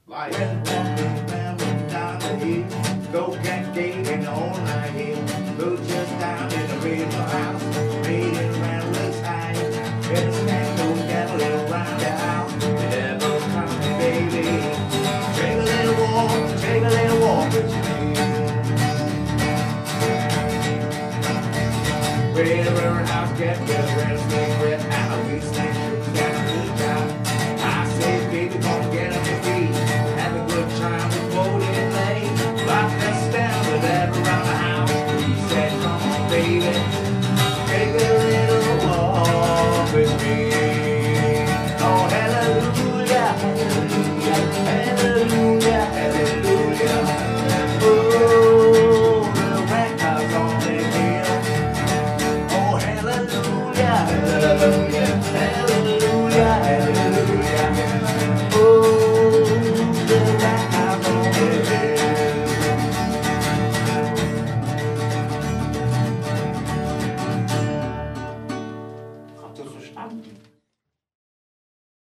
Like walking around down the hill, go get dating all night hill, go just down in the river house, made it around the side, better stand go gathering around the house, never coming baby, take a little walk with me. Wherever house get better, stay with out, we stand to get a good time. I say baby, come get up your feet. Have a good time with floating lane. Lock us down with that around the house. He said, come on, baby, take a little walk with me. Oh, hallelujah, hallelujah, hallelujah, hallelujah. Oh, the rainbows on the hill. Oh, hallelujah, hallelujah, hallelujah, hallelujah. Oh, the rainbows on the hill. Habt ihr es verstanden?